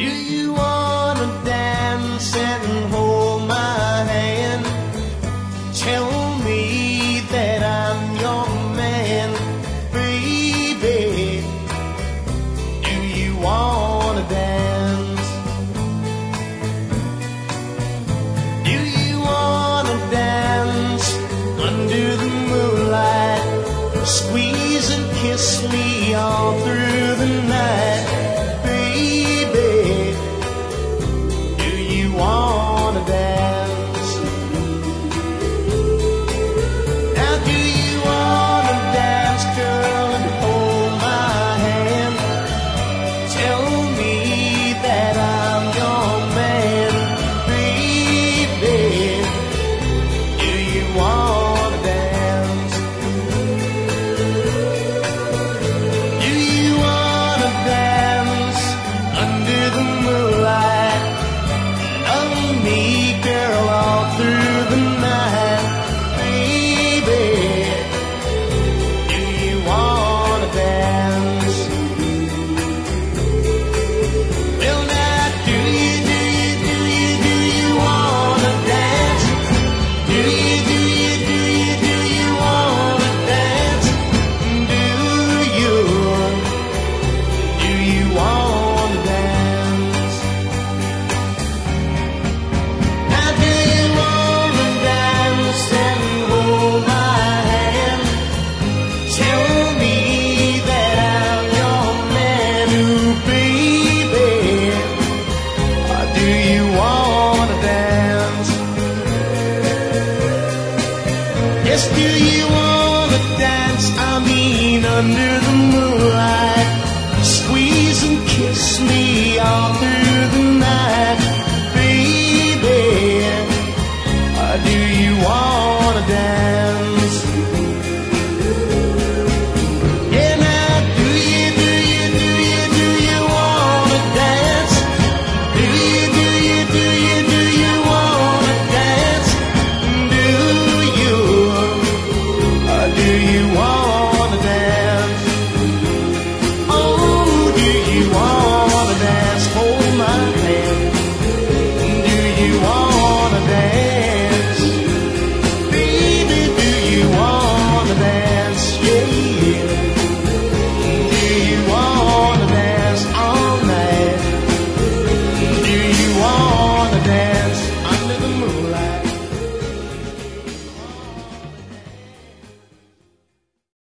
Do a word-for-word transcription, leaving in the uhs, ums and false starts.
Do you wanna dance and hold my hand? Tell me that I'm your man, baby. Do you wanna dance? Do you wanna dance under the moonlight? Squeeze and kiss me all through the night, baby. Do you wanna dance? Now do you wanna dance, girl, and hold my hand? Tell me that I'm your man, baby. Do you wanna dance? Do you wanna dance under the moonlight? Love me, girl, all through the night, baby. Do you wanna dance? Well, now, do you, do you, do you, do you wanna dance? Do you, do you, do you, do you wanna dance? Do you, do you wanna dance? Now do you wanna dance and hold my hand? Tell me that I'm your man, ooh, baby. Or do you wanna dance? Yes, do you wanna dance? I mean under the moonlight. Squeeze and kiss me all through the night,